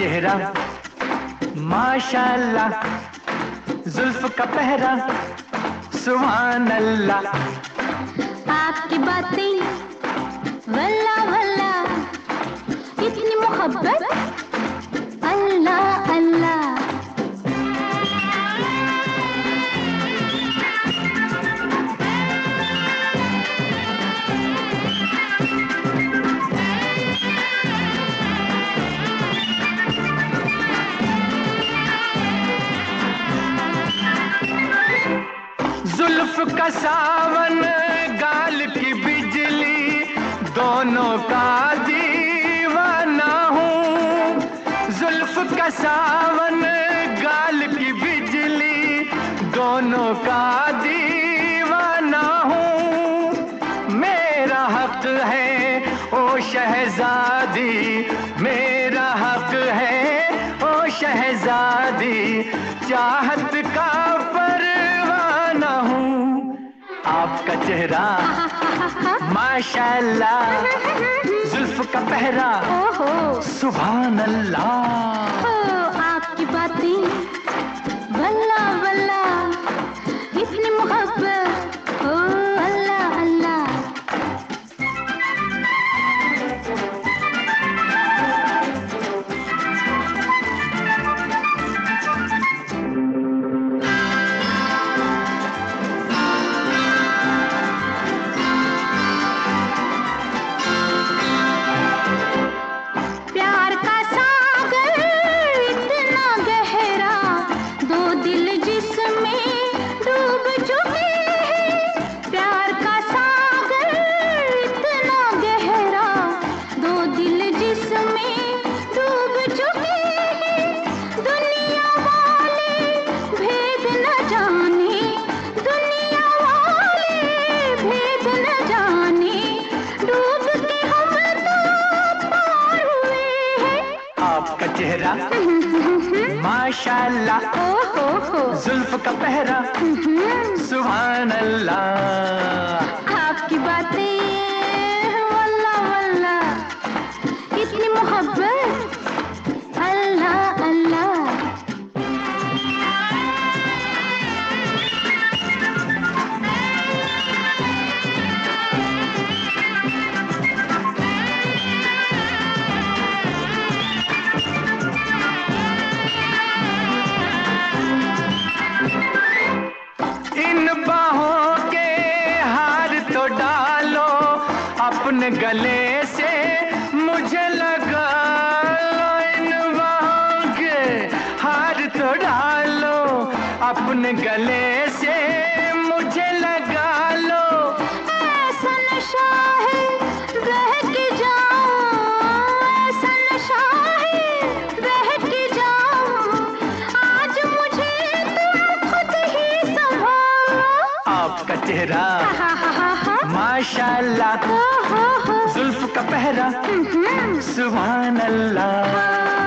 चेहरा माशाल्लाह, जुल्फ का पहरा सुभान अल्लाह। आपकी बातें वल्ला वल्ला, इतनी मोहब्बत अल्लाह अल्लाह। जुल्फ का सावन गाल की बिजली, दोनों का दीवाना हूँ। जुल्फ का सावन गाल की बिजली, दोनों का दीवाना हूँ। मेरा हक है ओ शहजादी, मेरा हक है ओ शहजादी, चाहत का परवाना हूँ। आपका चेहरा माशाल्लाह, जुल्फ का पहरा सुभान अल्लाह। आपकी बातें वल्ला वल्ला, इतनी मोहब्बत ओ अल्लाह अल्लाह। प्यार का सागर इतना गहरा, दो दिल जिसमें डूब चुके हैं। प्यार का सागर इतना गहरा, दो दिल जिसमें डूब चुके हैं। दुनिया वाले भेद न जाने, दुनिया वाले भेद न जाने, डूब के हम तो पार हुए हैं। आपका चेहरा माशाल्लाह, जुल्फ का पहरा सुभान अल्लाह। आपकी बातें वल्ला वल्ला, इतनी मोहब्बत अल्लाह अल्लाह। इन बाहों के हार तो डालो अपने गले से मुझे लगा लो। इन बाहों के हार तो डालो अपने गले से मुझे लगा लो। ऐसा नशा है बह के जाऊं, ऐसा नशा है बह के जाऊं, आज मुझे तुम खुद ही संभालो। आपका चेहरा माशाल्लाह, जुल्फ का पहरा सुभान अल्लाह।